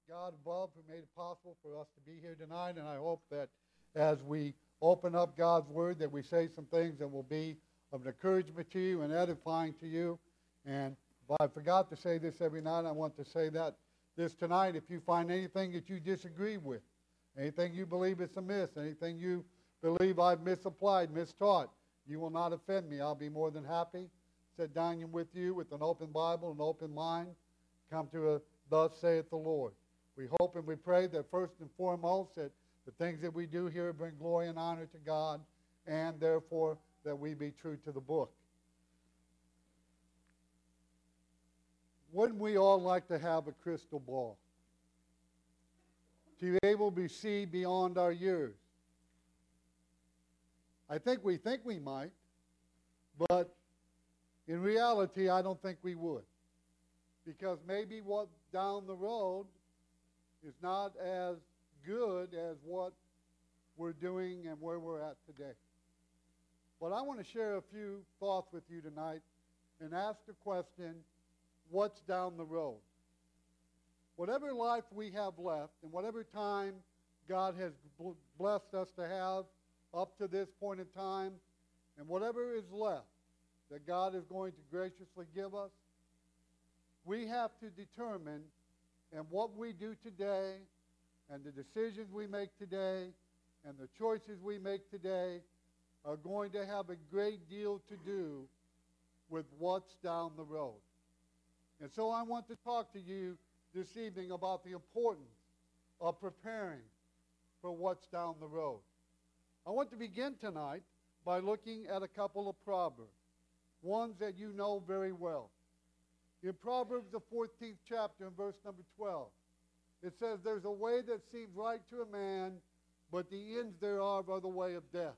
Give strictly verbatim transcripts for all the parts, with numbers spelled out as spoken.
God above who made it possible for us to be here tonight, and I hope that as we open up God's Word that we say some things that will be of encouragement to you and edifying to you. And if I forgot to say this every night, I want to say that this tonight. If you find anything that you disagree with, anything you believe is amiss, anything you believe I've misapplied, mistaught, you will not offend me. I'll be more than happy to sit down with you with an open Bible, an open mind, come to a thus saith the Lord. We hope and we pray that first and foremost that the things that we do here bring glory and honor to God, and therefore that we be true to the book. Wouldn't we all like to have a crystal ball? To be able to see beyond our years? I think we think we might, but in reality, I don't think we would. Because maybe what down the road is not as good as what we're doing and where we're at today. But I want to share a few thoughts with you tonight and ask the question, what's down the road? Whatever life we have left and whatever time God has blessed us to have up to this point in time, and whatever is left that God is going to graciously give us, we have to determine, and what we do today and the decisions we make today and the choices we make today are going to have a great deal to do with what's down the road. And so I want to talk to you this evening about the importance of preparing for what's down the road. I want to begin tonight by looking at a couple of proverbs, ones that you know very well. In Proverbs, the fourteenth chapter, and verse number twelve, it says, "There's a way that seems right to a man, but the ends thereof are the way of death."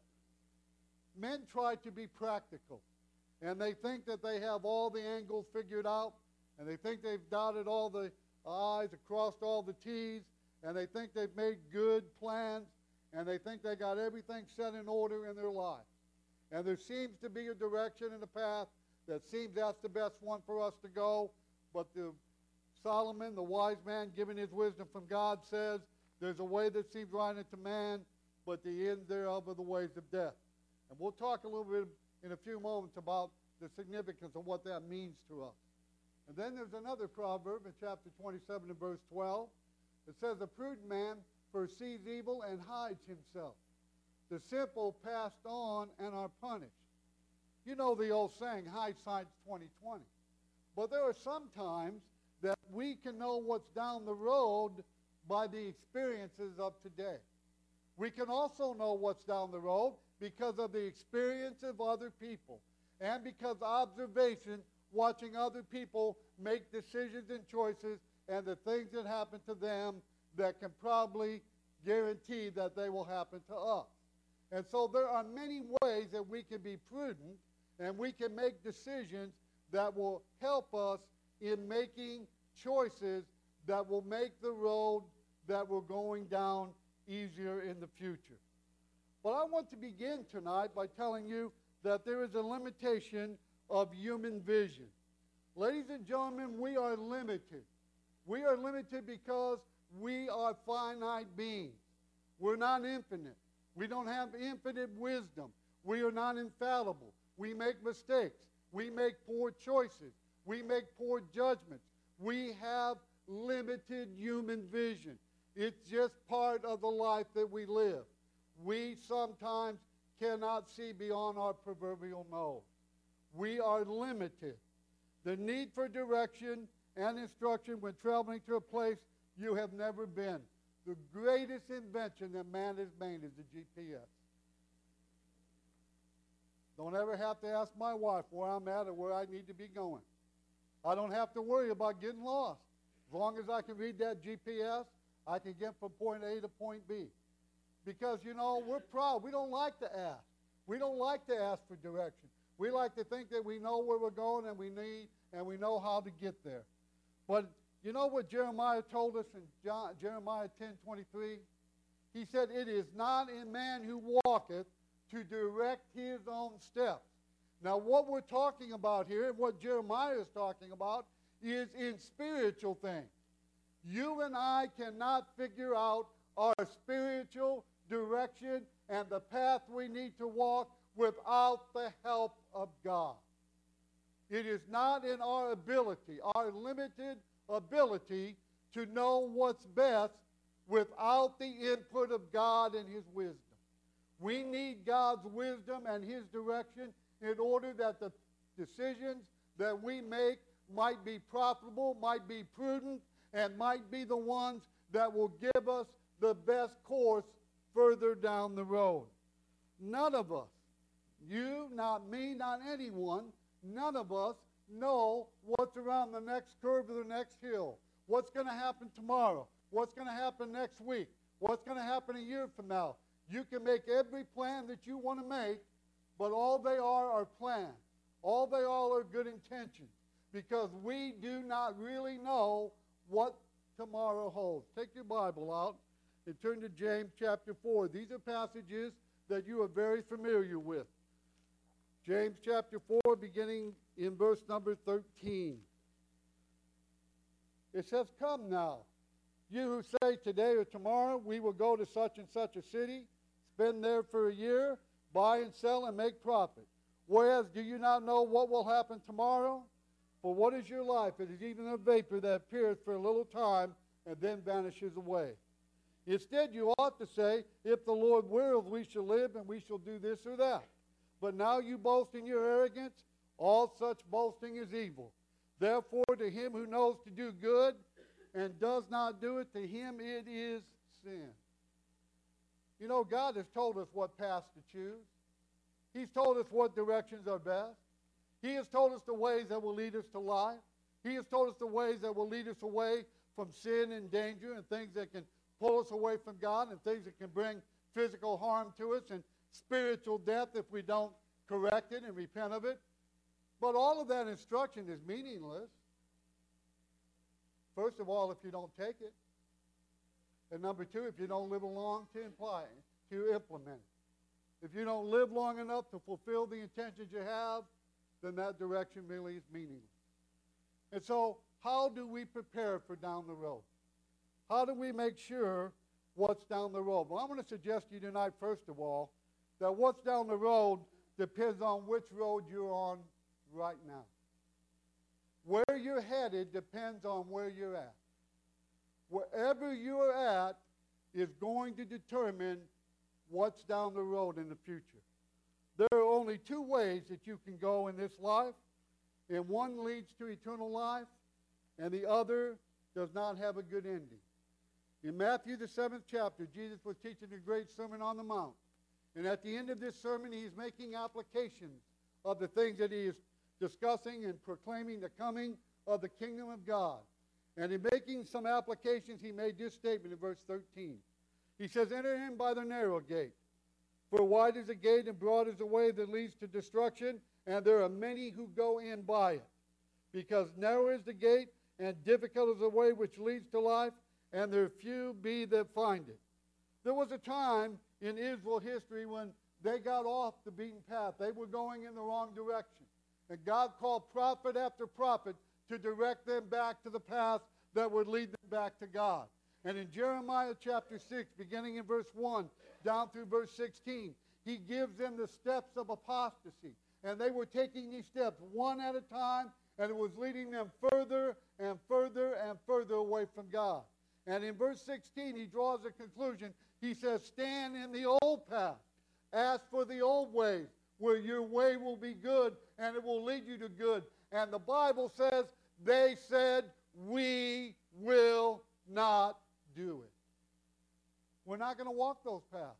Men try to be practical, and they think that they have all the angles figured out, and they think they've dotted all the I's, crossed all the T's, and they think they've made good plans, and they think they got everything set in order in their life. And there seems to be a direction and a path that seems that's the best one for us to go, but the Solomon, the wise man, giving his wisdom from God, says there's a way that seems right unto man, but the end thereof are the ways of death. And we'll talk a little bit in a few moments about the significance of what that means to us. And then there's another proverb in chapter twenty-seven and verse twelve. It says, "A prudent man foresees evil and hides himself. The simple passed on and are punished." You know the old saying, hindsight's twenty twenty. But there are some times that we can know what's down the road by the experiences of today. We can also know what's down the road because of the experience of other people and because observation, watching other people make decisions and choices and the things that happen to them that can probably guarantee that they will happen to us. And so there are many ways that we can be prudent and we can make decisions that will help us in making choices that will make the road that we're going down easier in the future. But I want to begin tonight by telling you that there is a limitation of human vision. Ladies and gentlemen, we are limited. We are limited because we are finite beings. We're not infinite. We don't have infinite wisdom. We are not infallible. We make mistakes. We make poor choices. We make poor judgments. We have limited human vision. It's just part of the life that we live. We sometimes cannot see beyond our proverbial nose. We are limited. The need for direction and instruction when traveling to a place you have never been. The greatest invention that man has made is the G P S. Don't ever have to ask my wife where I'm at or where I need to be going. I don't have to worry about getting lost. As long as I can read that G P S, I can get from point A to point B. Because, you know, we're proud. We don't like to ask. We don't like to ask for direction. We like to think that we know where we're going and we need and we know how to get there. But you know what Jeremiah told us in John, Jeremiah ten twenty-three? He said, "It is not in man who walketh to direct his own steps." Now, what we're talking about here, and what Jeremiah is talking about, is in spiritual things. You and I cannot figure out our spiritual direction and the path we need to walk without the help of God. It is not in our ability, our limited ability, to know what's best without the input of God and His wisdom. We need God's wisdom and His direction in order that the decisions that we make might be profitable, might be prudent, and might be the ones that will give us the best course further down the road. None of us, you, not me, not anyone, none of us know what's around the next curve of the next hill. What's going to happen tomorrow? What's going to happen next week? What's going to happen a year from now? You can make every plan that you want to make, but all they are are plans. All they are are good intentions, because we do not really know what tomorrow holds. Take your Bible out and turn to James chapter four. These are passages that you are very familiar with. James chapter four, beginning in verse number thirteen. It says, "Come now, you who say today or tomorrow we will go to such and such a city, spend there for a year, buy and sell and make profit. Whereas do you not know what will happen tomorrow? For what is your life? It is even a vapor that appears for a little time and then vanishes away. Instead, you ought to say, if the Lord wills, we shall live and we shall do this or that. But now you boast in your arrogance. All such boasting is evil. Therefore, to him who knows to do good and does not do it, to him it is sin." You know, God has told us what paths to choose. He's told us what directions are best. He has told us the ways that will lead us to life. He has told us the ways that will lead us away from sin and danger and things that can pull us away from God and things that can bring physical harm to us and spiritual death if we don't correct it and repent of it. But all of that instruction is meaningless. First of all, if you don't take it. And number two, if you don't live along to imply, to implement it. If you don't live long enough to fulfill the intentions you have, then that direction really is meaningless. And so, how do we prepare for down the road? How do we make sure what's down the road? Well, I'm going to suggest to you tonight, first of all, that what's down the road depends on which road you're on right now. Where you're headed depends on where you're at. Wherever you're at is going to determine what's down the road in the future. There are only two ways that you can go in this life, and one leads to eternal life, and the other does not have a good ending. In Matthew, the seventh chapter, Jesus was teaching a great Sermon on the Mount. And at the end of this sermon, he is making applications of the things that he is discussing and proclaiming the coming of the kingdom of God. And in making some applications, he made this statement in verse thirteen. He says, "Enter in by the narrow gate. For wide is the gate and broad is the way that leads to destruction, and there are many who go in by it. Because narrow is the gate and difficult is the way which leads to life, and there few be that find it." There was a time in Israel history when they got off the beaten path. They were going in the wrong direction. And God called prophet after prophet to direct them back to the path that would lead them back to God. And in Jeremiah chapter six, beginning in verse one, down through verse sixteen, he gives them the steps of apostasy. And they were taking these steps one at a time, and it was leading them further and further and further away from God. And in verse sixteen, he draws a conclusion. He says, "Stand in the old path. Ask for the old ways, where your way will be good, and it will lead you to good." And the Bible says, they said, "We will not do it." We're not going to walk those paths.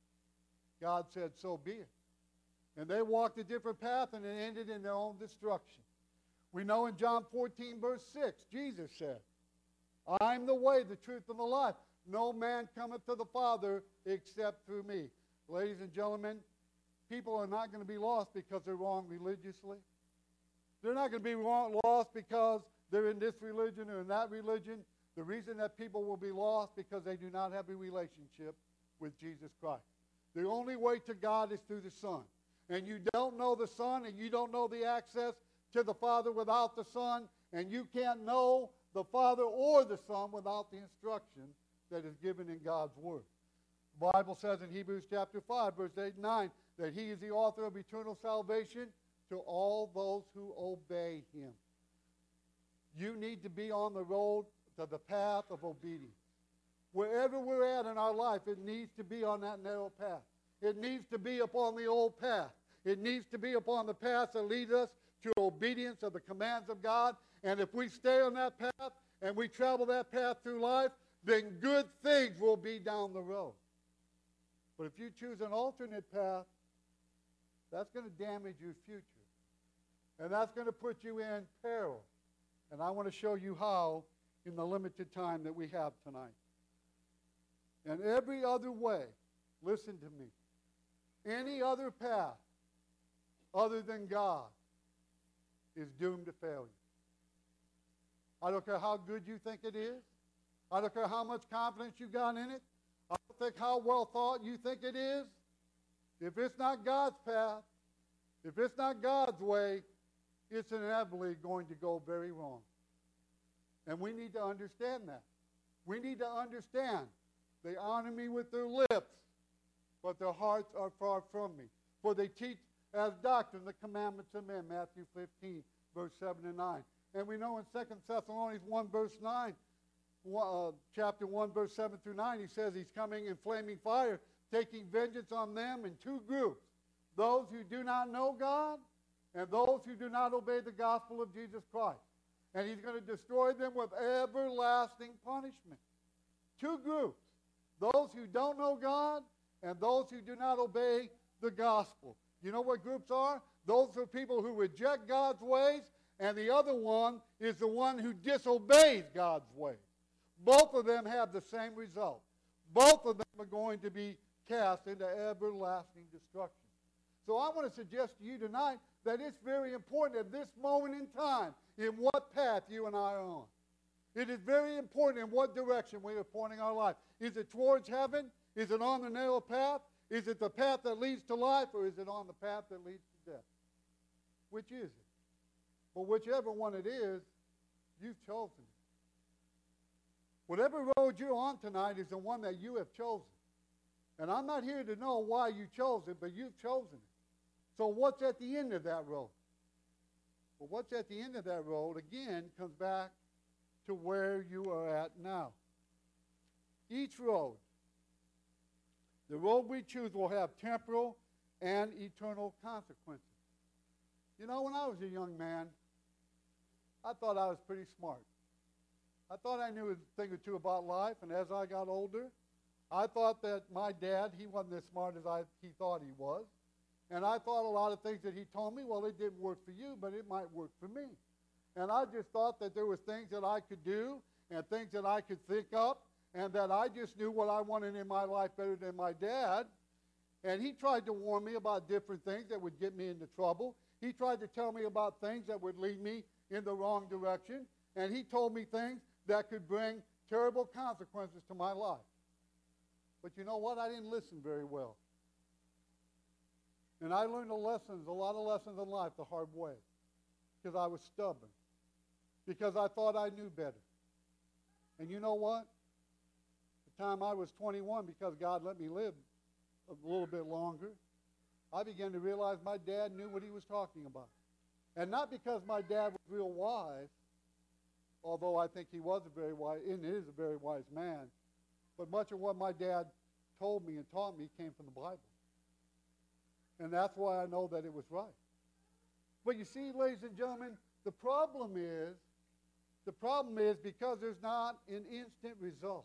God said, "So be it." And they walked a different path, and it ended in their own destruction. We know in John fourteen, verse six, Jesus said, "I'm the way, the truth, and the life. No man cometh to the Father except through me." Ladies and gentlemen, people are not going to be lost because they're wrong religiously. They're not going to be wrong, lost because they're in this religion or in that religion. The reason that people will be lost because they do not have a relationship with Jesus Christ. The only way to God is through the Son. And you don't know the Son, and you don't know the access to the Father without the Son, and you can't know the Father or the Son without the instruction that is given in God's Word. The Bible says in Hebrews chapter five, verse eight and nine, that He is the author of eternal salvation to all those who obey Him. You need to be on the road to the path of obedience. Wherever we're at in our life, it needs to be on that narrow path. It needs to be upon the old path. It needs to be upon the path that leads us to obedience of the commands of God. And if we stay on that path and we travel that path through life, then good things will be down the road. But if you choose an alternate path, that's going to damage your future. And that's going to put you in peril. And I want to show you how in the limited time that we have tonight. And every other way, listen to me, any other path other than God is doomed to failure. I don't care how good you think it is. I don't care how much confidence you got in it. I don't think how well thought you think it is. If it's not God's path, if it's not God's way, it's inevitably going to go very wrong. And we need to understand that. We need to understand they honor me with their lips, but their hearts are far from me. For they teach as doctrine the commandments of men, Matthew fifteen, verse seven and nine. And we know in Second Thessalonians one, verse nine, uh, chapter one, verse seven through nine, he says he's coming in flaming fire, taking vengeance on them in two groups. Those who do not know God and those who do not obey the gospel of Jesus Christ. And he's going to destroy them with everlasting punishment. Two groups. Those who don't know God and those who do not obey the gospel. You know what groups are? Those are people who reject God's ways, and the other one is the one who disobeys God's ways. Both of them have the same result. Both of them are going to be cast into everlasting destruction. So I want to suggest to you tonight that it's very important at this moment in time in what path you and I are on. It is very important in what direction we are pointing our life. Is it towards heaven? Is it on the narrow path? Is it the path that leads to life, or is it on the path that leads to death? Which is it? But whichever one it is, you've chosen it. Whatever road you're on tonight is the one that you have chosen. And I'm not here to know why you chose it, but you've chosen it. So what's at the end of that road? Well, what's at the end of that road, again, comes back to where you are at now. Each road, the road we choose will have temporal and eternal consequences. You know, when I was a young man, I thought I was pretty smart. I thought I knew a thing or two about life, and as I got older, I thought that my dad, he wasn't as smart as I, he thought he was. And I thought a lot of things that he told me, well, it didn't work for you, but it might work for me. And I just thought that there was things that I could do and things that I could think up, and that I just knew what I wanted in my life better than my dad. And he tried to warn me about different things that would get me into trouble. He tried to tell me about things that would lead me in the wrong direction. And he told me things that could bring terrible consequences to my life. But you know what? I didn't listen very well. And I learned the lessons, a lot of lessons in life the hard way. Because I was stubborn. Because I thought I knew better. And you know what? The time I was twenty-one, because God let me live a little bit longer, I began to realize my dad knew what he was talking about. And not because my dad was real wise, although I think he was a very wise, and is a very wise man, but much of what my dad told me and taught me came from the Bible. And that's why I know that it was right. But you see, ladies and gentlemen, the problem is, the problem is because there's not an instant result.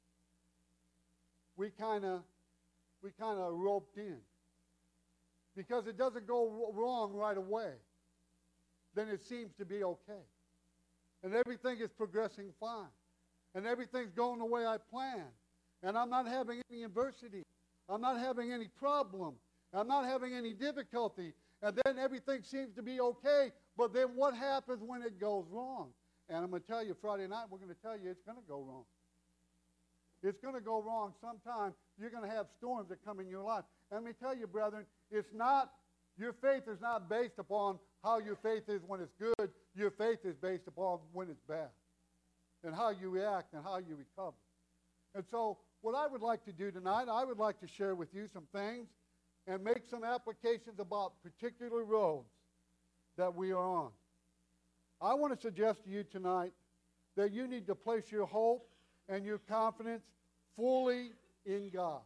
We kind of, we kind of roped in. Because it doesn't go wrong right away, then it seems to be okay. And everything is progressing fine. And everything's going the way I planned. And I'm not having any adversity. I'm not having any problem. I'm not having any difficulty. And then everything seems to be okay. But then what happens when it goes wrong? And I'm going to tell you, Friday night, we're going to tell you it's going to go wrong. It's going to go wrong sometime. You're going to have storms that come in your life. And let me tell you, brethren, it's not, your faith is not based upon how your faith is when it's good. Your faith is based upon when it's bad. and how you react and how you recover. And so what I would like to do tonight, I would like to share with you some things and make some applications about particular roads that we are on. I want to suggest to you tonight that you need to place your hope and your confidence fully in God.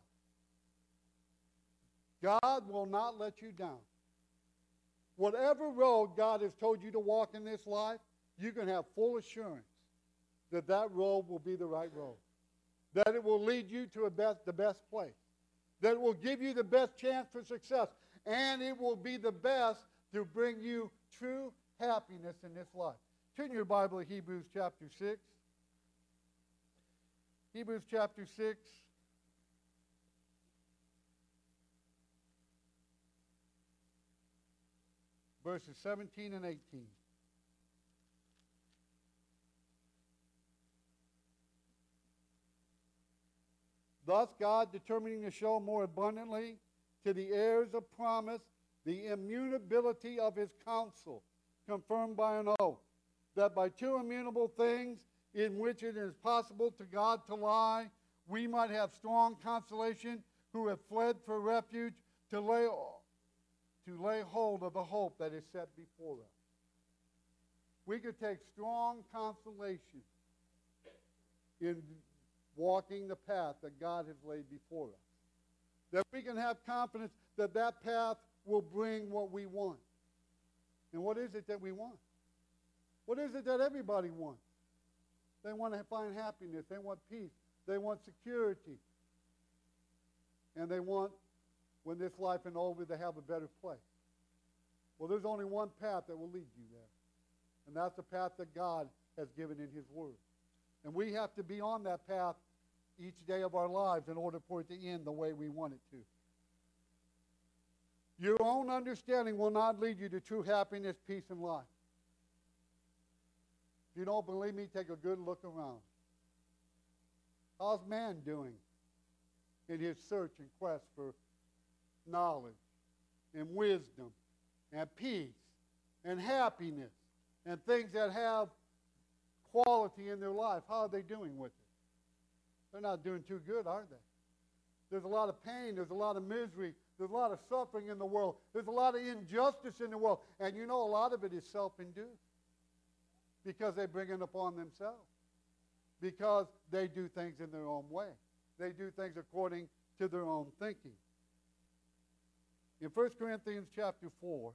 God will not let you down. Whatever road God has told you to walk in this life, you can have full assurance that that road will be the right road, that it will lead you to a best, the best place, that it will give you the best chance for success, and it will be the best to bring you true happiness in this life. Turn your Bible to Hebrews chapter six. Hebrews chapter six. Verses seventeen and eighteen. Thus God, determining to show more abundantly to the heirs of promise the immutability of his counsel, confirmed by an oath, that by two immutable things in which it is possible to God to lie, we might have strong consolation who have fled for refuge to lay, to lay hold of the hope that is set before us. We could take strong consolation in walking the path that God has laid before us. That we can have confidence that that path will bring what we want. And what is it that we want? What is it that everybody wants? They want to find happiness. They want peace. They want security. And they want, when this life is over, to have a better place. Well, there's only one path that will lead you there. And that's the path that God has given in his word. And we have to be on that path each day of our lives in order for it to end the way we want it to. Your own understanding will not lead you to true happiness, peace, and life. If you don't believe me, take a good look around. How's man doing in his search and quest for knowledge and wisdom and peace and happiness and things that have quality in their life? How are they doing with it? They're not doing too good, are they? There's a lot of pain. There's a lot of misery. There's a lot of suffering in the world. There's a lot of injustice in the world. And you know, a lot of it is self-induced because they bring it upon themselves, because they do things in their own way. They do things according to their own thinking. In First Corinthians chapter four,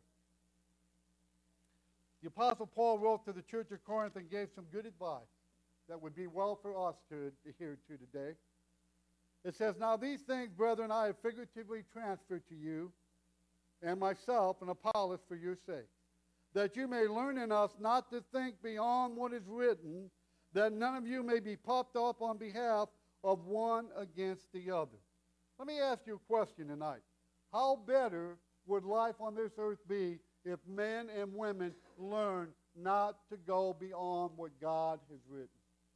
the Apostle Paul wrote to the church of Corinth and gave some good advice that would be well for us to adhere to today. It says, "Now these things, brethren, I have figuratively transferred to you, and myself and Apollos for your sake, that you may learn in us not to think beyond what is written, that none of you may be puffed up on behalf of one against the other." Let me ask you a question tonight. How better would life on this earth be if men and women learn not to go beyond what God has written?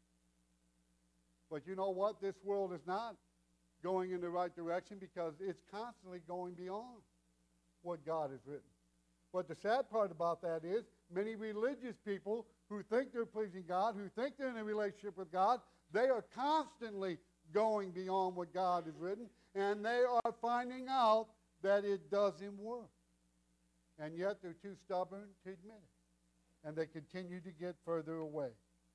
But you know what? This world is not going in the right direction because it's constantly going beyond what God has written. But the sad part about that is many religious people who think they're pleasing God, who think they're in a relationship with God, they are constantly going beyond what God has written, and they are finding out that it doesn't work. And yet they're too stubborn to admit it. And they continue to get further away.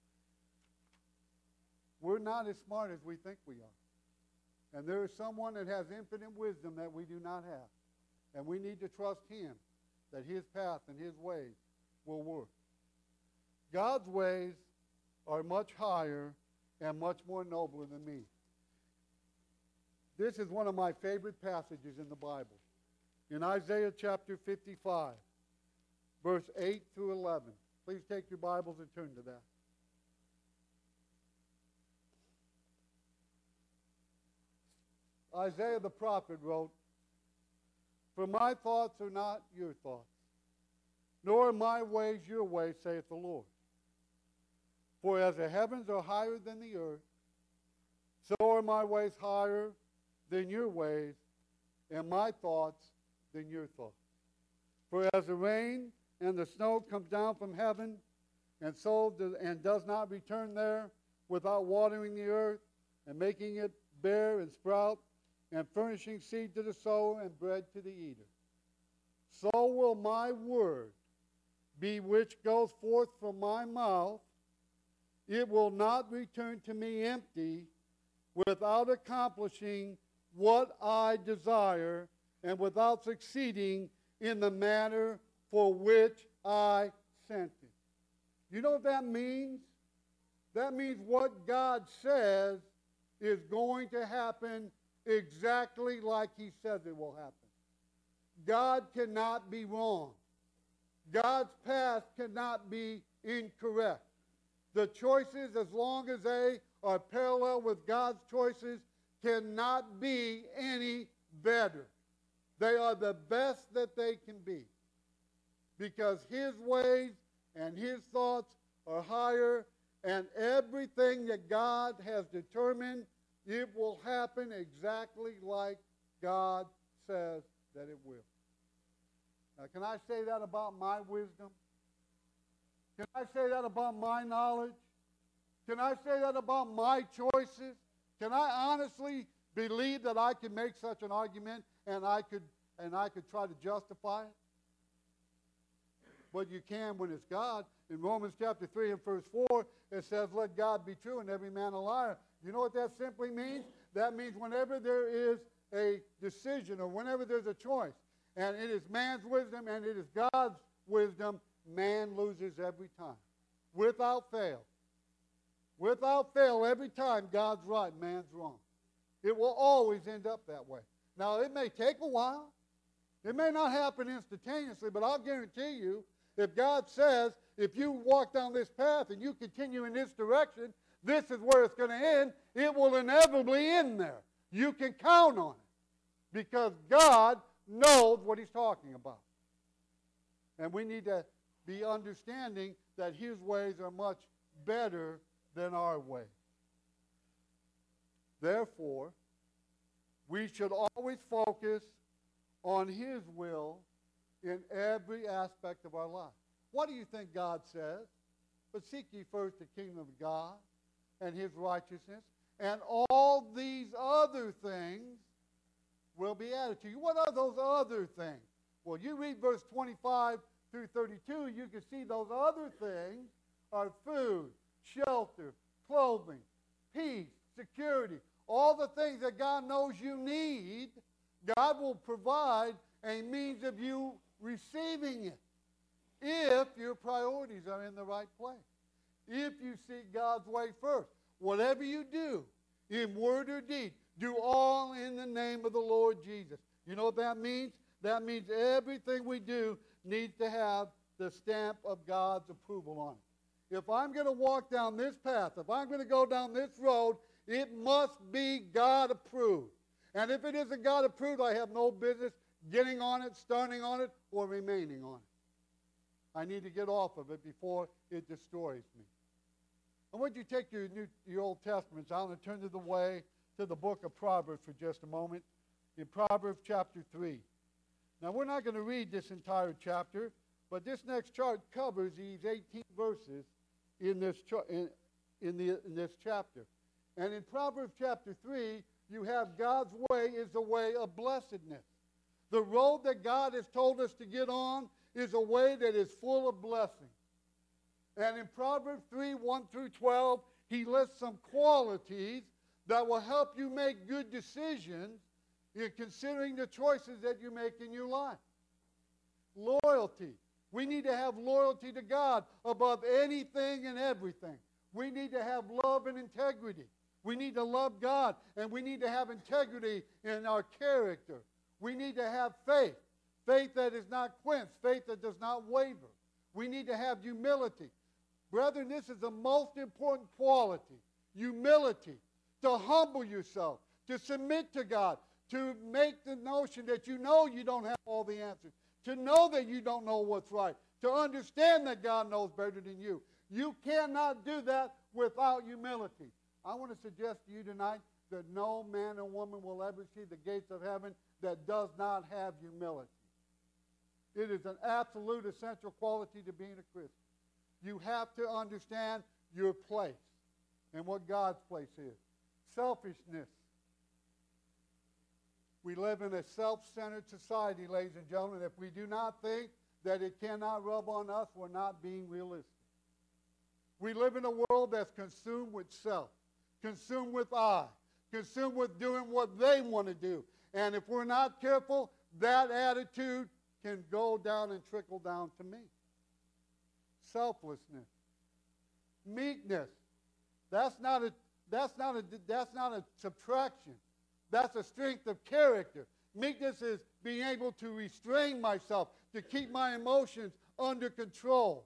We're not as smart as we think we are. And there is someone that has infinite wisdom that we do not have. And we need to trust him that his path and his ways will work. God's ways are much higher and much more nobler than me. This is one of my favorite passages in the Bible. In Isaiah chapter fifty-five, verse eight through eleven. Please take your Bibles and turn to that. Isaiah the prophet wrote, "For my thoughts are not your thoughts, nor are my ways your ways, saith the Lord. For as the heavens are higher than the earth, so are my ways higher than your ways, and my thoughts than your thoughts. For as the rain and the snow comes down from heaven, and so do, and does not return there, without watering the earth and making it bear and sprout and furnishing seed to the sower and bread to the eater. So will my word be which goes forth from my mouth. It will not return to me empty, without accomplishing what I desire and without succeeding in the manner for which I sent it. You know what that means? That means what God says is going to happen exactly like He says it will happen. God cannot be wrong. God's path cannot be incorrect. The choices, as long as they are parallel with God's choices, cannot be any better. They are the best that they can be, because His ways and His thoughts are higher, and everything that God has determined, it will happen exactly like God says that it will. Now, can I say that about my wisdom? Can I say that about my knowledge? Can I say that about my choices? Can I honestly believe that I can make such an argument and I could and I could try to justify it? But you can when it's God. In Romans chapter three and verse four, it says, let God be true and every man a liar. You know what that simply means? That means whenever there is a decision or whenever there's a choice, and it is man's wisdom and it is God's wisdom, man loses every time. Without fail. Without fail, every time God's right, man's wrong. It will always end up that way. Now, it may take a while. It may not happen instantaneously, but I'll guarantee you, if God says, if you walk down this path and you continue in this direction, this is where it's going to end, it will inevitably end there. You can count on it, because God knows what He's talking about. And we need to be understanding that His ways are much better than our way. Therefore, we should always focus on His will in every aspect of our life. What do you think God says? But seek ye first the kingdom of God and His righteousness, and all these other things will be added to you. What are those other things? Well, you read verse twenty-five through thirty-two, you can see those other things are food, shelter, clothing, peace, security. All the things that God knows you need, God will provide a means of you receiving it if your priorities are in the right place. If you seek God's way first. Whatever you do, in word or deed, do all in the name of the Lord Jesus. You know what that means? That means everything we do needs to have the stamp of God's approval on it. If I'm going to walk down this path, if I'm going to go down this road, it must be God approved. And if it isn't God approved, I have no business getting on it, starting on it, or remaining on it. I need to get off of it before it destroys me. I want you to take your, New, your Old Testaments out and turn to the way to the book of Proverbs for just a moment. In Proverbs chapter three. Now, we're not going to read this entire chapter, but this next chart covers these eighteen verses in this, in, in, the, in this chapter. And in Proverbs chapter three, you have God's way is the way of blessedness. The road that God has told us to get on is a way that is full of blessing. And in Proverbs three, one through twelve, he lists some qualities that will help you make good decisions in considering the choices that you make in your life. Loyalty. We need to have loyalty to God above anything and everything. We need to have love and integrity. We need to love God, and we need to have integrity in our character. We need to have faith, faith that is not quenched, faith that does not waver. We need to have humility. Brethren, this is the most important quality, humility, to humble yourself, to submit to God, to make the notion that you know you don't have all the answers, to know that you don't know what's right, to understand that God knows better than you. You cannot do that without humility. I want to suggest to you tonight that no man or woman will ever see the gates of heaven that does not have humility. It is an absolute essential quality to being a Christian. You have to understand your place. and what God's place is. Selfishness. We live in a self-centered society, ladies and gentlemen. If we do not think that it cannot rub on us, we're not being realistic. We live in a world that's consumed with self, consumed with I, consumed with doing what they want to do. And if we're not careful, that attitude can go down and trickle down to me. Selflessness. Meekness. That's not a, that's not a, that's not a subtraction. That's a strength of character. Meekness is being able to restrain myself, to keep my emotions under control.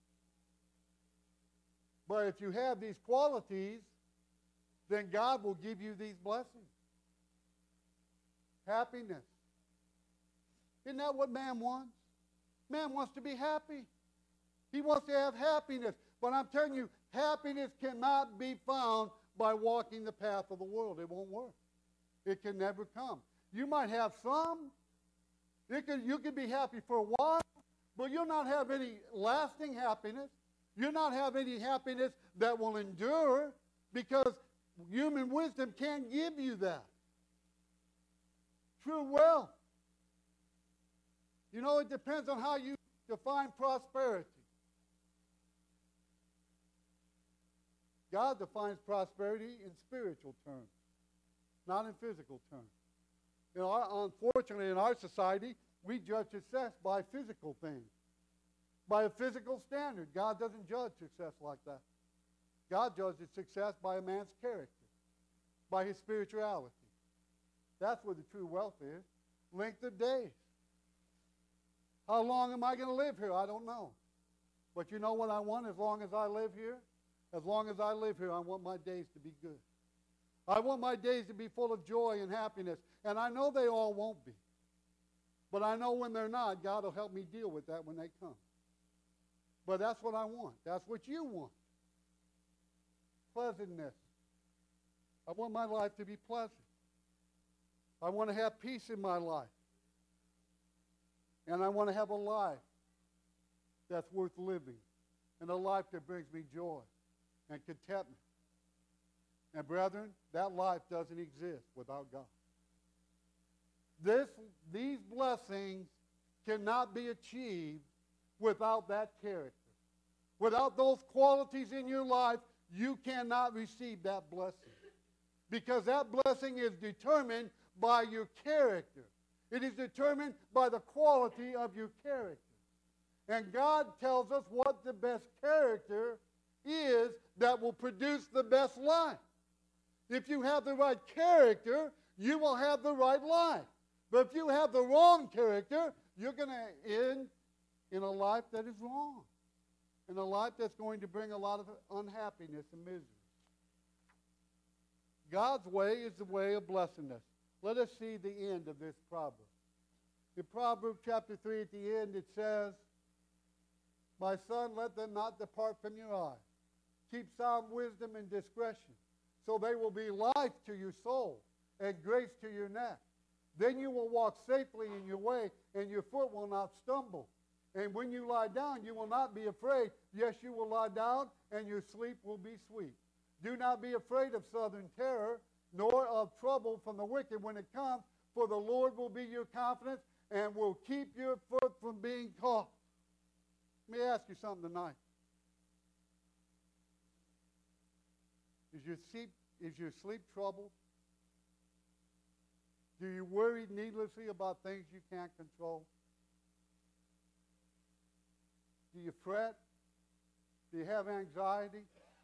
But if you have these qualities, then God will give you these blessings. Happiness. Isn't that what man wants? Man wants to be happy. He wants to have happiness. But I'm telling you, happiness cannot be found by walking the path of the world. It won't work. It can never come. You might have some. It could, you could be happy for a while, but you'll not have any lasting happiness. You'll not have any happiness that will endure, because human wisdom can't give you that. True wealth. You know, it depends on how you define prosperity. God defines prosperity in spiritual terms, not in physical terms. You know, unfortunately, in our society, we judge success by physical things, by a physical standard. God doesn't judge success like that. God judges success by a man's character, by his spirituality. That's where the true wealth is. Length of days. How long am I going to live here? I don't know. But you know what I want as long as I live here? As long as I live here, I want my days to be good. I want my days to be full of joy and happiness. And I know they all won't be. But I know when they're not, God will help me deal with that when they come. But that's what I want. That's what you want. Pleasantness. I want my life to be pleasant. I want to have peace in my life. And I want to have a life that's worth living. And a life that brings me joy and contentment. And brethren, that life doesn't exist without God. This, these blessings cannot be achieved without that character. Without those qualities in your life, you cannot receive that blessing. Because that blessing is determined by your character. It is determined by the quality of your character. And God tells us what the best character is that will produce the best life. If you have the right character, you will have the right life. But if you have the wrong character, you're going to end in a life that is wrong. In a life that's going to bring a lot of unhappiness and misery. God's way is the way of blessing us. Let us see the end of this proverb. In Proverbs chapter three, at the end, it says, "My son, let them not depart from your eye. Keep sound wisdom and discretion, so they will be life to your soul and grace to your neck. Then you will walk safely in your way, and your foot will not stumble. And when you lie down, you will not be afraid. Yes, you will lie down, and your sleep will be sweet. Do not be afraid of sudden terror, nor of trouble from the wicked when it comes, for the Lord will be your confidence and will keep your foot from being caught." Let me ask you something tonight. Is your sleep, is your sleep troubled? Do you worry needlessly about things you can't control? Do you fret? Do you have anxiety?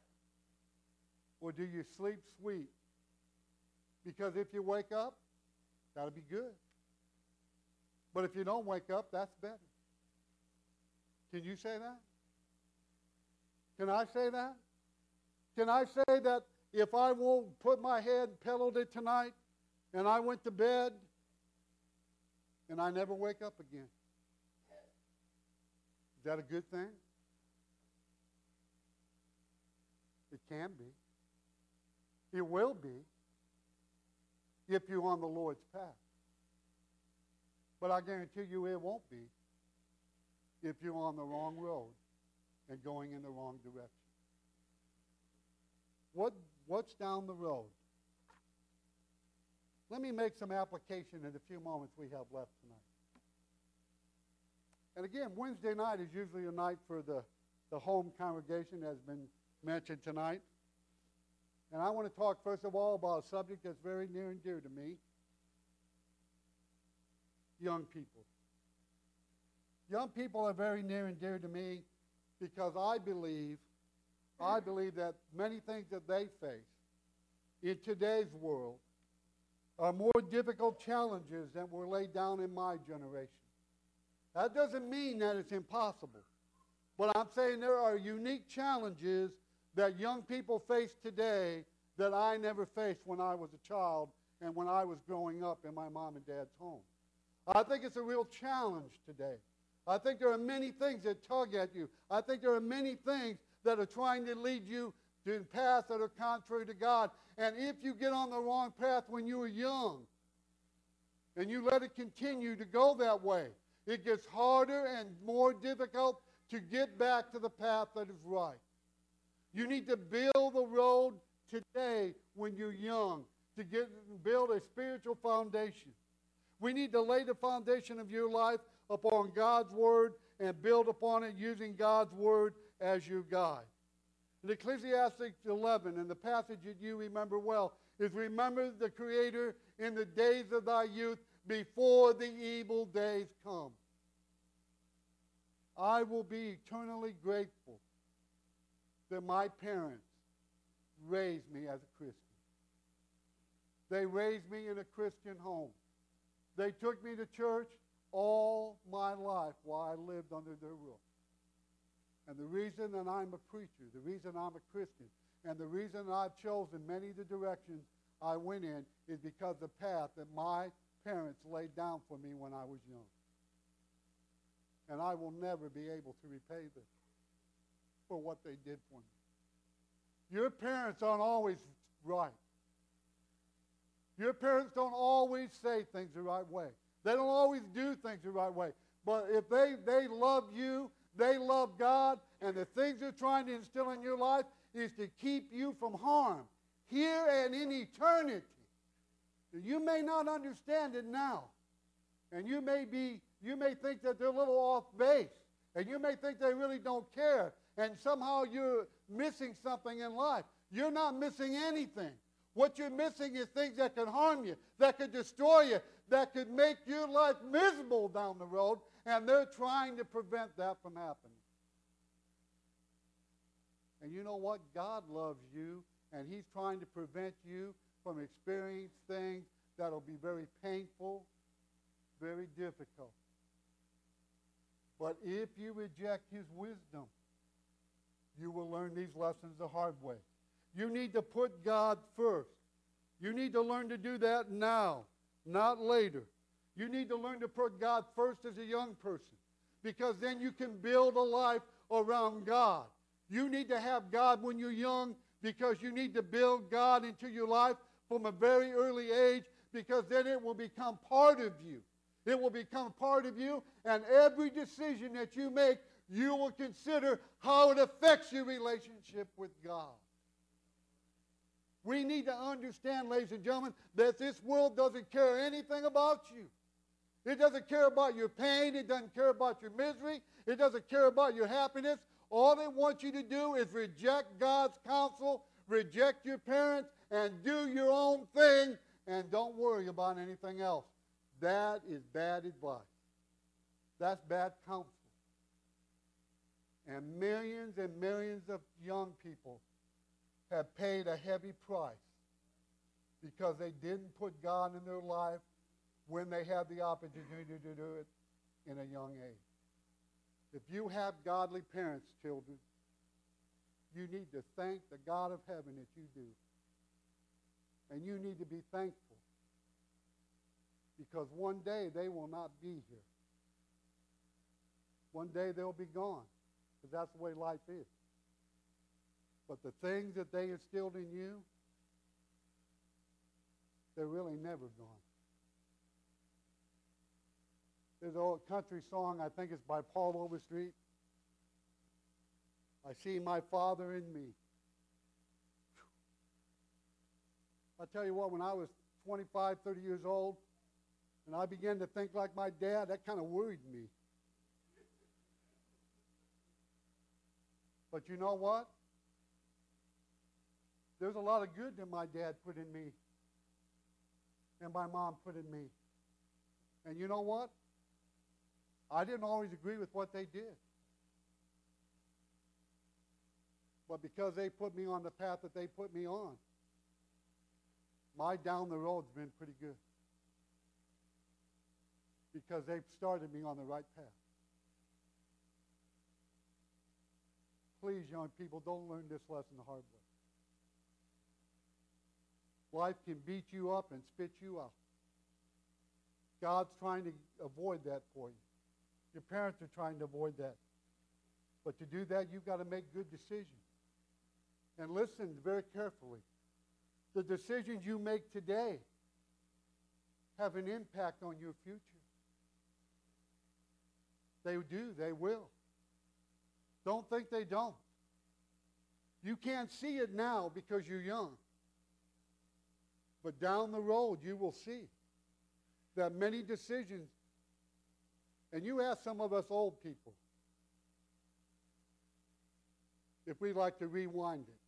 Or do you sleep sweet? Because if you wake up, that'll be good. But if you don't wake up, that's better. Can you say that? Can I say that? Can I say that if I won't put my head pillowed it tonight, and I went to bed, and I never wake up again? Is that a good thing? It can be. It will be if you're on the Lord's path. But I guarantee you it won't be if you're on the wrong road and going in the wrong direction. what, what's down the road? Let me make some application in the few moments we have left tonight. And again, Wednesday night is usually a night for the, the home congregation, as has been mentioned tonight. And I want to talk, first of all, about a subject that's very near and dear to me. Young people. Young people are very near and dear to me because I believe, I believe that many things that they face in today's world are more difficult challenges than were laid down in my generation. That doesn't mean that it's impossible. But I'm saying there are unique challenges that young people face today that I never faced when I was a child and when I was growing up in my mom and dad's home. I think it's a real challenge today. I think there are many things that tug at you. I think there are many things that are trying to lead you to paths that are contrary to God. And if you get on the wrong path when you were young and you let it continue to go that way, it gets harder and more difficult to get back to the path that is right. You need to build the road today when you're young to get build a spiritual foundation. We need to lay the foundation of your life upon God's Word and build upon it using God's Word as your guide. In Ecclesiastes eleven, and the passage that you remember well, is remember the Creator in the days of thy youth before the evil days come. I will be eternally grateful that my parents raised me as a Christian. They raised me in a Christian home. They took me to church all my life while I lived under their roof. And the reason that I'm a preacher, the reason I'm a Christian, and the reason I've chosen many of the directions I went in is because of the path that my parents laid down for me when I was young. And I will never be able to repay them for what they did for me. Your parents aren't always right. Your parents don't always say things the right way. They don't always do things the right way. But if they, they love you, they love God, and the things they're trying to instill in your life is to keep you from harm here and in eternity. You may not understand it now. And you may be, you may think that they're a little off base. And you may think they really don't care. And somehow you're missing something in life. You're not missing anything. What you're missing is things that can harm you, that could destroy you, that could make your life miserable down the road, and they're trying to prevent that from happening. And you know what? God loves you, and He's trying to prevent you from experiencing things that will be very painful, very difficult. But if you reject His wisdom, you will learn these lessons the hard way. You need to put God first. You need to learn to do that now, not later. You need to learn to put God first as a young person, because then you can build a life around God. You need to have God when you're young, because you need to build God into your life from a very early age, because then it will become part of you. It will become part of you, and every decision that you make, you will consider how it affects your relationship with God. We need to understand, ladies and gentlemen, that this world doesn't care anything about you. It doesn't care about your pain. It doesn't care about your misery. It doesn't care about your happiness. All they want you to do is reject God's counsel, reject your parents, and do your own thing, and don't worry about anything else. That is bad advice. That's bad counsel. And millions and millions of young people have paid a heavy price because they didn't put God in their life when they had the opportunity to do it in a young age. If you have godly parents, children, you need to thank the God of heaven that you do. And you need to be thankful, because one day they will not be here. One day they'll be gone, because that's the way life is. But the things that they instilled in you, they're really never gone. There's an old country song, I think it's by Paul Overstreet. I see my Father in me. I tell you what, when I was twenty-five, thirty years old, and I began to think like my dad, that kind of worried me. But you know what? There's a lot of good that my dad put in me and my mom put in me. And you know what? I didn't always agree with what they did. But because they put me on the path that they put me on, my down the road's been pretty good. Because they've started me on the right path. Please, young people, don't learn this lesson the hard way. Life can beat you up and spit you out. God's trying to avoid that for you. Your parents are trying to avoid that. But to do that, you've got to make good decisions. And listen very carefully. The decisions you make today have an impact on your future. They do. They will. Don't think they don't. You can't see it now because you're young. But down the road, you will see that many decisions, and you ask some of us old people if we'd like to rewind it,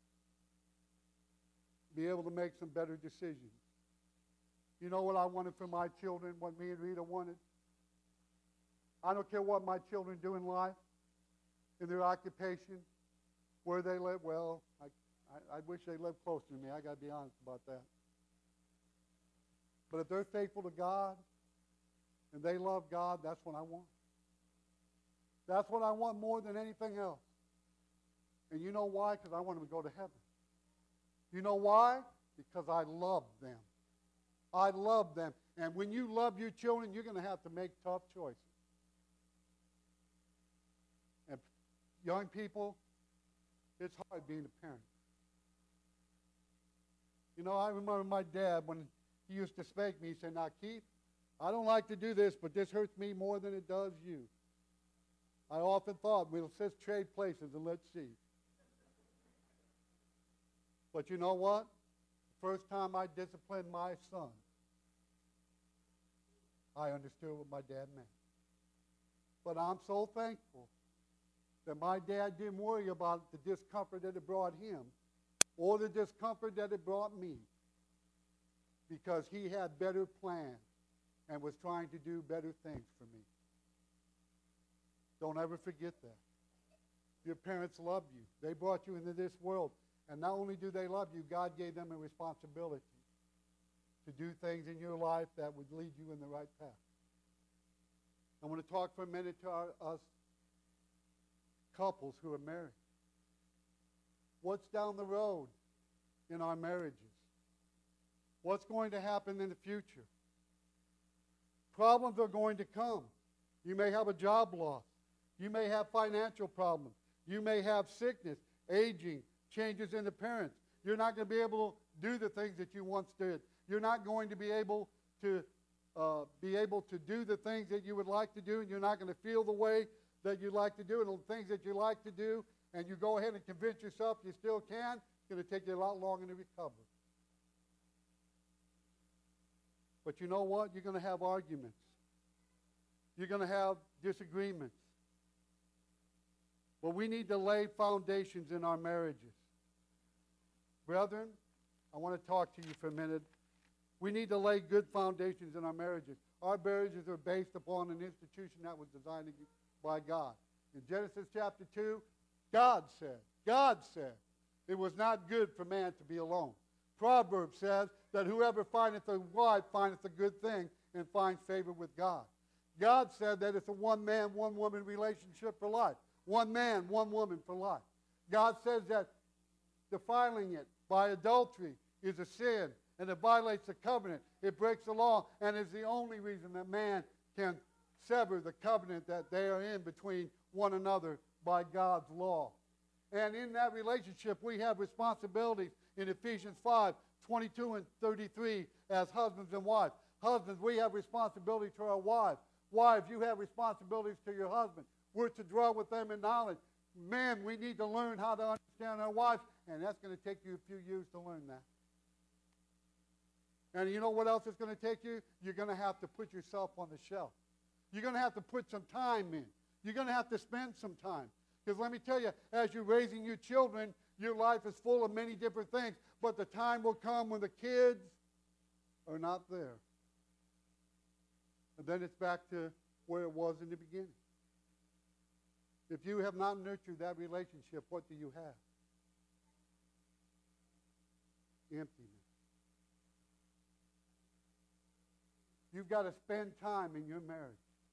be able to make some better decisions. You know what I wanted for my children, what me and Rita wanted? I don't care what my children do in life, in their occupation, where they live. Well, I, I, I wish they lived closer to me. I got to be honest about that. But if they're faithful to God and they love God, that's what I want. That's what I want more than anything else. And you know why? Because I want them to go to heaven. You know why? Because I love them. I love them. And when you love your children, you're going to have to make tough choices. And young people, it's hard being a parent. You know, I remember my dad, when he used to spank me, he said, now, Keith, I don't like to do this, but this hurts me more than it does you. I often thought, we'll just trade places and let's see. But you know what? The first time I disciplined my son, I understood what my dad meant. But I'm so thankful that my dad didn't worry about the discomfort that it brought him or the discomfort that it brought me, because he had better plans and was trying to do better things for me. Don't ever forget that. Your parents loved you. They brought you into this world. And not only do they love you, God gave them a responsibility to do things in your life that would lead you in the right path. I want to talk for a minute to our, us couples who are married. What's down the road in our marriages? What's going to happen in the future? Problems are going to come. You may have a job loss. You may have financial problems. You may have sickness, aging, changes in appearance. You're not going to be able to do the things that you once did. You're not going to be able to uh, be able to do the things that you would like to do, and you're not going to feel the way that you like to do, and the things that you like to do, and you go ahead and convince yourself you still can. It's going to take you a lot longer to recover. But you know what? You're going to have arguments. You're going to have disagreements. But we need to lay foundations in our marriages. Brethren, I want to talk to you for a minute. We need to lay good foundations in our marriages. Our marriages are based upon an institution that was designed by God. In Genesis chapter two, God said, God said, it was not good for man to be alone. Proverbs says that whoever findeth a wife findeth a good thing and finds favor with God. God said that it's a one-man, one-woman relationship for life. One man, one woman for life. God says that defiling it by adultery is a sin, and it violates the covenant. It breaks the law, and is the only reason that man can sever the covenant that they are in between one another by God's law. And in that relationship, we have responsibilities in Ephesians five, twenty-two and thirty-three as husbands and wives. Husbands, we have responsibility to our wives. Wives, you have responsibilities to your husband. We're to dwell with them in knowledge. Men, we need to learn how to understand our wives, and that's going to take you a few years to learn that. And you know what else it's going to take you? You're going to have to put yourself on the shelf. You're going to have to put some time in. You're going to have to spend some time. Because let me tell you, as you're raising your children, your life is full of many different things. But the time will come when the kids are not there. And then it's back to where it was in the beginning. If you have not nurtured that relationship, what do you have? Emptiness. You've got to spend time in your marriage.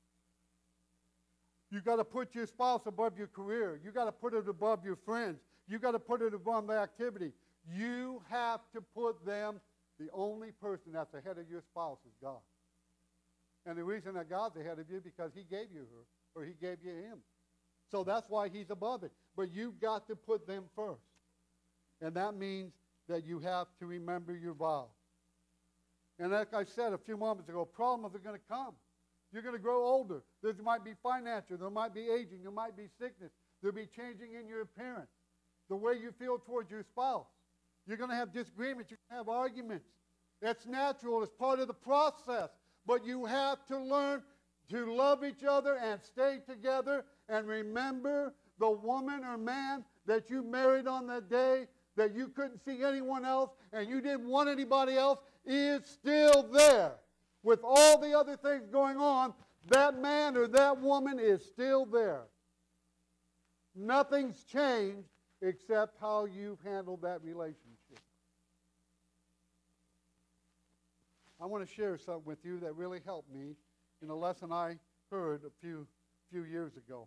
You've got to put your spouse above your career. You've got to put it above your friends. You've got to put it above the activity. You have to put them, the only person that's ahead of your spouse is God. And the reason that God's ahead of you is because he gave you her, or he gave you him. So that's why he's above it. But you've got to put them first. And that means that you have to remember your vows. And like I said a few moments ago, problems are going to come. You're going to grow older. There might be financial. There might be aging. There might be sickness. There'll be changing in your appearance. The way you feel towards your spouse. You're going to have disagreements. You're going to have arguments. That's natural. It's part of the process. But you have to learn to love each other and stay together and remember the woman or man that you married on that day that you couldn't see anyone else and you didn't want anybody else is still there. With all the other things going on, that man or that woman is still there. Nothing's changed except how you've handled that relationship. I want to share something with you that really helped me in a lesson I heard a few, few years ago.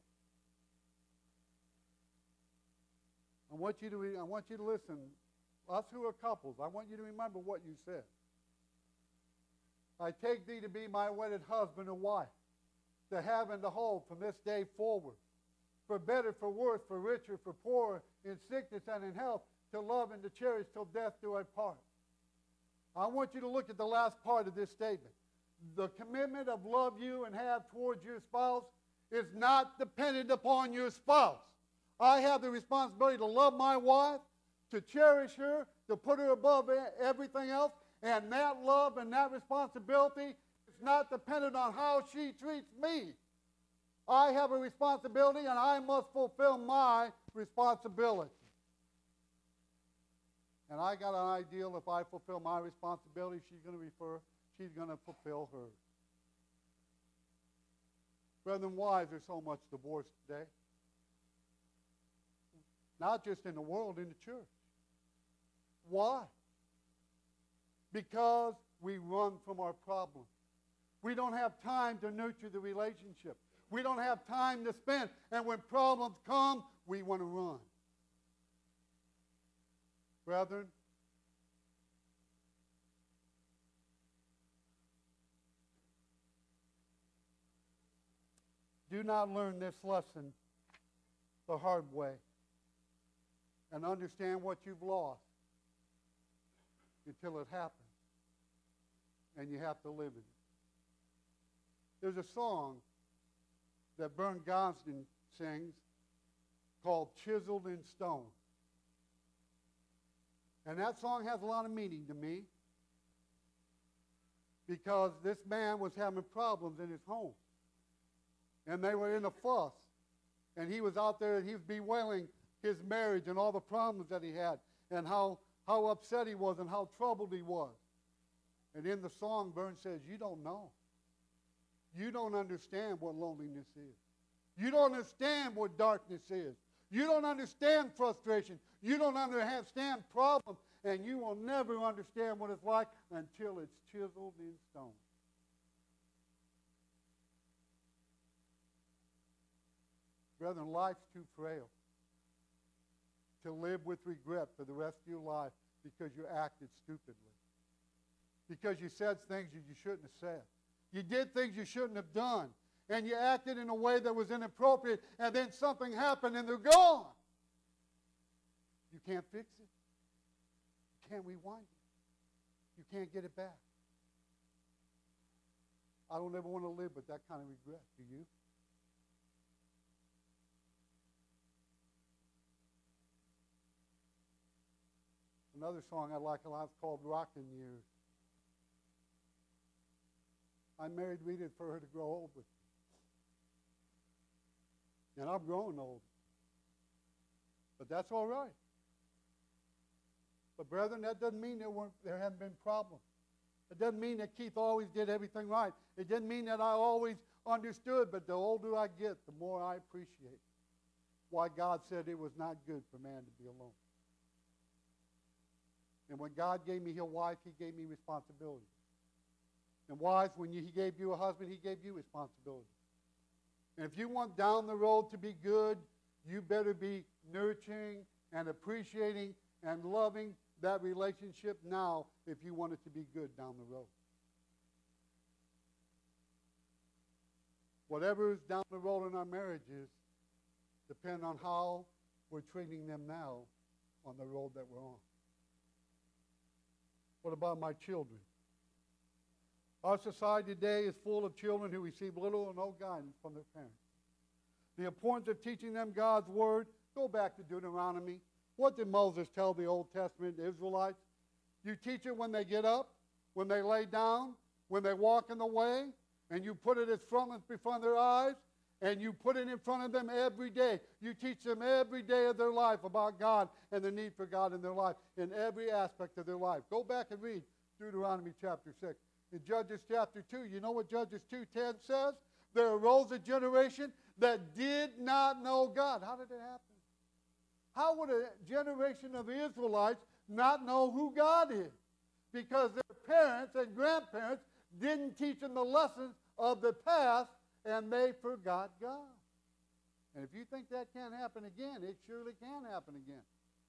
I want you to re- I want you to listen. Us who are couples, I want you to remember what you said. I take thee to be my wedded husband and wife, to have and to hold from this day forward, for better, for worse, for richer, for poorer, in sickness and in health, to love and to cherish till death do I part. I want you to look at the last part of this statement. The commitment of love you and have towards your spouse is not dependent upon your spouse. I have the responsibility to love my wife, to cherish her, to put her above everything else, and that love and that responsibility is not dependent on how she treats me. I have a responsibility, and I must fulfill my responsibility. And I got an ideal, if I fulfill my responsibility, she's going to refer, she's going to fulfill hers. Brethren, wives are so much divorced today. Not just in the world, in the church. Why? Because we run from our problems. We don't have time to nurture the relationship. We don't have time to spend. And when problems come, we want to run. Brethren, do not learn this lesson the hard way and understand what you've lost until it happens, and you have to live in it. There's a song that Vern Gosdin sings called Chiseled in Stone. And that song has a lot of meaning to me because this man was having problems in his home. And they were in a fuss. And he was out there and he was bewailing his marriage and all the problems that he had and how, how upset he was and how troubled he was. And in the song, Vern says, you don't know. You don't understand what loneliness is. You don't understand what darkness is. You don't understand frustration. You don't understand problems. And you will never understand what it's like until it's chiseled in stone. Brethren, life's too frail to live with regret for the rest of your life because you acted stupidly. Because you said things that you shouldn't have said. You did things you shouldn't have done. And you acted in a way that was inappropriate, and then something happened and they're gone. You can't fix it. You can't rewind it. You can't get it back. I don't ever want to live with that kind of regret. Do you? Another song I like a lot is called Rockin' Years. I married Rita for her to grow old with me. And I'm growing old. But that's all right. But brethren, that doesn't mean there weren't there haven't been problems. It doesn't mean that Keith always did everything right. It didn't mean that I always understood, but the older I get, the more I appreciate why God said it was not good for man to be alone. And when God gave me a wife, he gave me responsibility. And wives, when you, he gave you a husband, he gave you responsibility. And if you want down the road to be good, you better be nurturing and appreciating and loving that relationship now if you want it to be good down the road. Whatever is down the road in our marriages depend on how we're treating them now on the road that we're on. What about my children? Our society today is full of children who receive little or no guidance from their parents. The importance of teaching them God's Word, go back to Deuteronomy. What did Moses tell the Old Testament Israelites? You teach it when they get up, when they lay down, when they walk in the way, and you put it as front in front of their eyes, and you put it in front of them every day. You teach them every day of their life about God and the need for God in their life, in every aspect of their life. Go back and read Deuteronomy chapter six. In Judges chapter two, you know what Judges two ten says? There arose a generation that did not know God. How did it happen? How would a generation of Israelites not know who God is? Because their parents and grandparents didn't teach them the lessons of the past, and they forgot God. And if you think that can't happen again, it surely can happen again.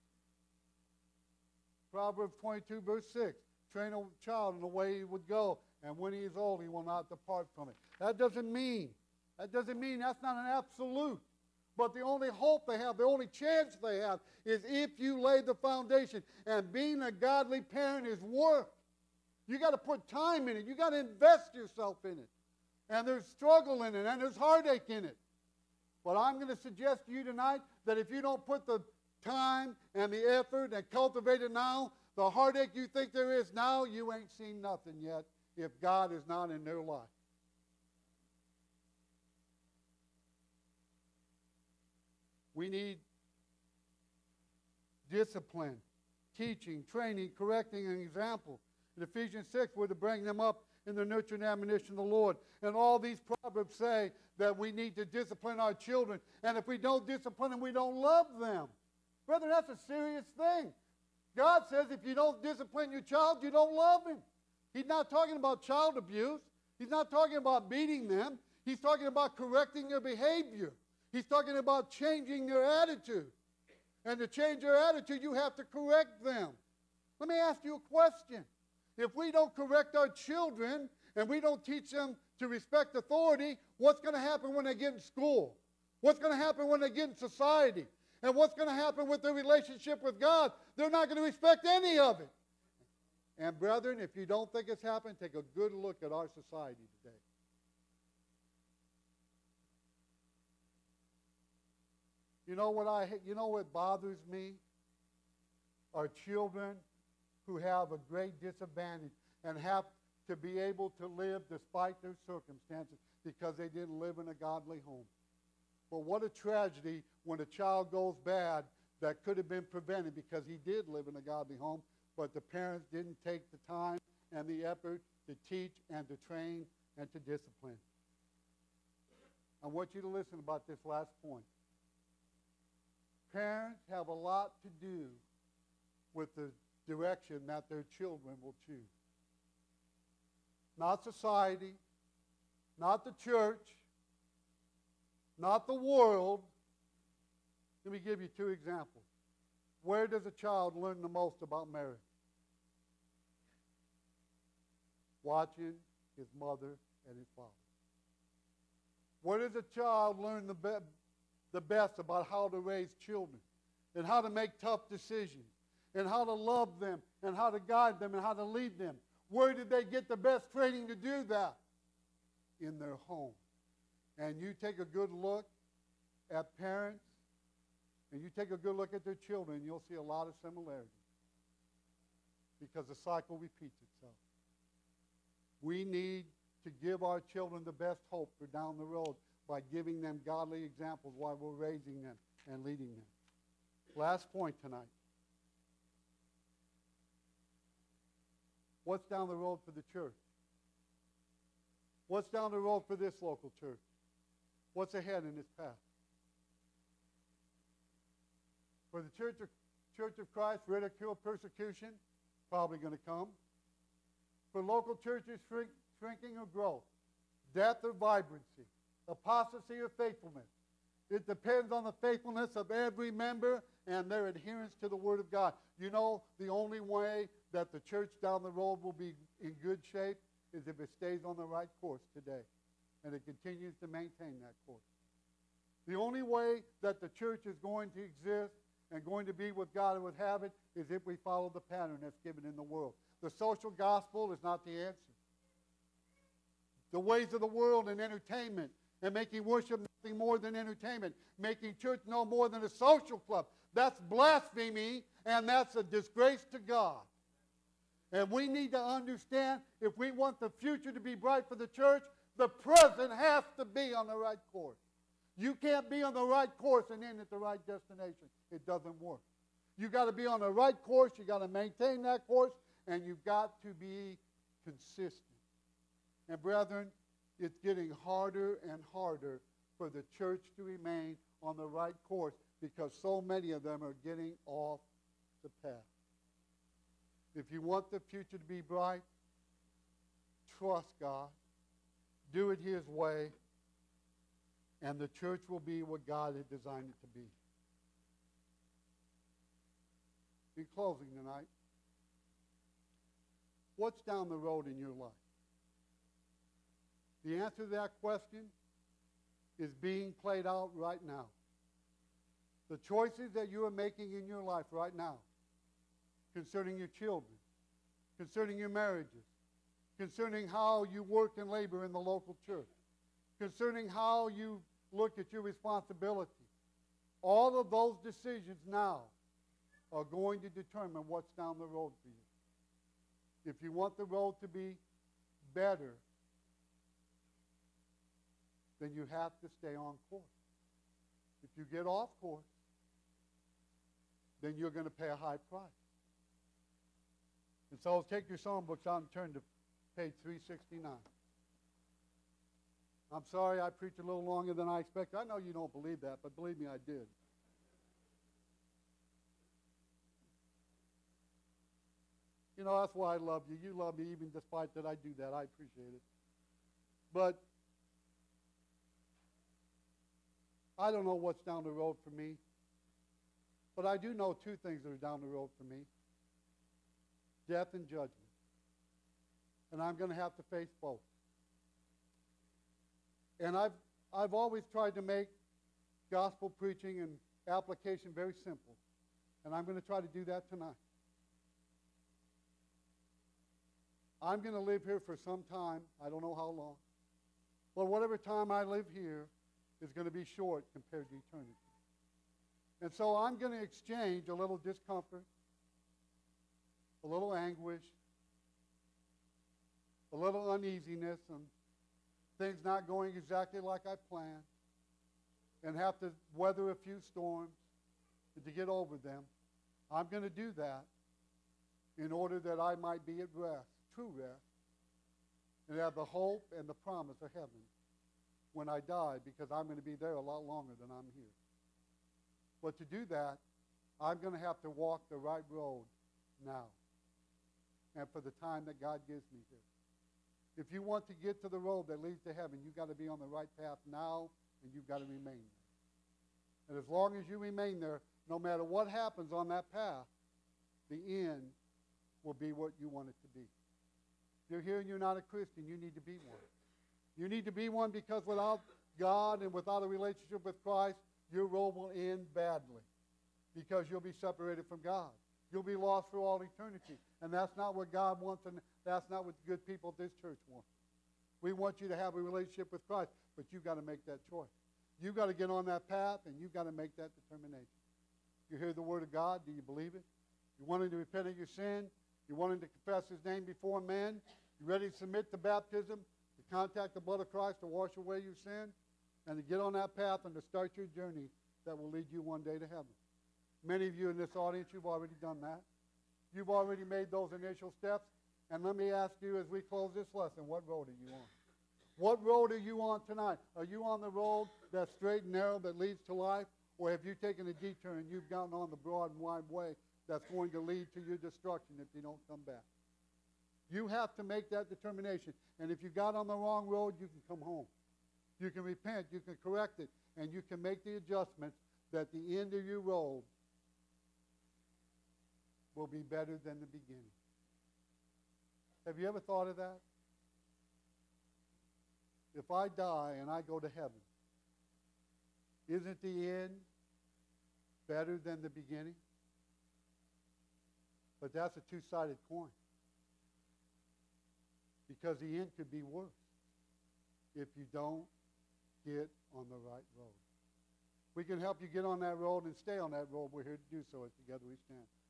Proverbs twenty-two, verse six. Train a child in the way he would go, and when he is old, he will not depart from it. That doesn't mean, that doesn't mean that's not an absolute. But the only hope they have, the only chance they have, is if you lay the foundation. And being a godly parent is work. You got to put time in it. You got to invest yourself in it. And there's struggle in it, and there's heartache in it. But I'm going to suggest to you tonight that if you don't put the time and the effort and cultivate it now, the heartache you think there is now, you ain't seen nothing yet if God is not in their life. We need discipline, teaching, training, correcting, and example. In Ephesians six, we're to bring them up in the nurture and admonition of the Lord. And all these proverbs say that we need to discipline our children. And if we don't discipline them, we don't love them. Brother, that's a serious thing. God says if you don't discipline your child, you don't love him. He's not talking about child abuse. He's not talking about beating them. He's talking about correcting their behavior. He's talking about changing their attitude. And to change their attitude, you have to correct them. Let me ask you a question. If we don't correct our children and we don't teach them to respect authority, what's going to happen when they get in school? What's going to happen when they get in society? And what's going to happen with their relationship with God? They're not going to respect any of it. And brethren, if you don't think it's happened, take a good look at our society today. You know what I you know what bothers me? Our children who have a great disadvantage and have to be able to live despite their circumstances because they didn't live in a godly home. But what a tragedy when a child goes bad that could have been prevented because he did live in a godly home, but the parents didn't take the time and the effort to teach and to train and to discipline. I want you to listen about this last point. Parents have a lot to do with the direction that their children will choose. Not society, not the church, not the world. Let me give you two examples. Where does a child learn the most about marriage? Watching his mother and his father. Where does a child learn the, be- the best about how to raise children and how to make tough decisions and how to love them and how to guide them and how to lead them? Where did they get the best training to do that? In their home. And you take a good look at parents and you take a good look at their children, you'll see a lot of similarities because the cycle repeats itself. We need to give our children the best hope for down the road by giving them godly examples while we're raising them and leading them. Last point tonight. What's down the road for the church? What's down the road for this local church? What's ahead in this path? For the Church of, Church of Christ, ridicule, persecution, probably going to come. For local churches, shrink, shrinking or growth, death or vibrancy, apostasy or faithfulness. It depends on the faithfulness of every member and their adherence to the Word of God. You know, the only way that the church down the road will be in good shape is if it stays on the right course today and it continues to maintain that course. The only way that the church is going to exist and going to be what God would have it is if we follow the pattern that's given in the world. The social gospel is not the answer. The ways of the world and entertainment and making worship nothing more than entertainment, making church no more than a social club, that's blasphemy and that's a disgrace to God. And we need to understand, if we want the future to be bright for the church, the present has to be on the right course. You can't be on the right course and end at the right destination. It doesn't work. You've got to be on the right course. You've got to maintain that course. And you've got to be consistent. And brethren, it's getting harder and harder for the church to remain on the right course because so many of them are getting off the path. If you want the future to be bright, trust God. Do it His way. And the church will be what God had designed it to be. In closing tonight, what's down the road in your life? The answer to that question is being played out right now. The choices that you are making in your life right now concerning your children, concerning your marriages, concerning how you work and labor in the local church, concerning how you look at your responsibility. All of those decisions now are going to determine what's down the road for you. If you want the road to be better, then you have to stay on course. If you get off course, then you're going to pay a high price. And so take your songbooks out and turn to page three sixty-nine. I'm sorry I preached a little longer than I expected. I know you don't believe that, but believe me, I did. You know, that's why I love you. You love me even despite that I do that. I appreciate it. But I don't know what's down the road for me. But I do know two things that are down the road for me. Death and judgment. And I'm going to have to face both. And I've, I've always tried to make gospel preaching and application very simple. And I'm going to try to do that tonight. I'm going to live here for some time. I don't know how long. But whatever time I live here is going to be short compared to eternity. And so I'm going to exchange a little discomfort, a little anguish, a little uneasiness, and things not going exactly like I planned, and have to weather a few storms to get over them. I'm going to do that in order that I might be at rest, true rest, and have the hope and the promise of heaven when I die, because I'm going to be there a lot longer than I'm here. But to do that, I'm going to have to walk the right road now and for the time that God gives me here. If you want to get to the road that leads to heaven, you've got to be on the right path now, and you've got to remain there. And as long as you remain there, no matter what happens on that path, the end will be what you want it to be. If you're here and you're not a Christian, you need to be one. You need to be one because without God and without a relationship with Christ, your road will end badly because you'll be separated from God. You'll be lost for all eternity. And that's not what God wants, and that's not what the good people at this church want. We want you to have a relationship with Christ, but you've got to make that choice. You've got to get on that path, and you've got to make that determination. You hear the word of God. Do you believe it? You wanting to repent of your sin? You wanting to confess His name before men? You ready to submit to baptism? The contact the blood of Christ to wash away your sin and to get on that path and to start your journey that will lead you one day to heaven. Many of you in this audience, you've already done that. You've already made those initial steps. And let me ask you as we close this lesson, what road are you on? What road are you on tonight? Are you on the road that's straight and narrow that leads to life? Or have you taken a detour and you've gotten on the broad and wide way that's going to lead to your destruction if you don't come back? You have to make that determination. And if you got on the wrong road, you can come home. You can repent, you can correct it, and you can make the adjustments that the end of your road will be better than the beginning. Have you ever thought of that? If I die and I go to heaven, isn't the end better than the beginning? But that's a two-sided coin. Because the end could be worse if you don't get on the right road. We can help you get on that road and stay on that road. We're here to do so as together we stand.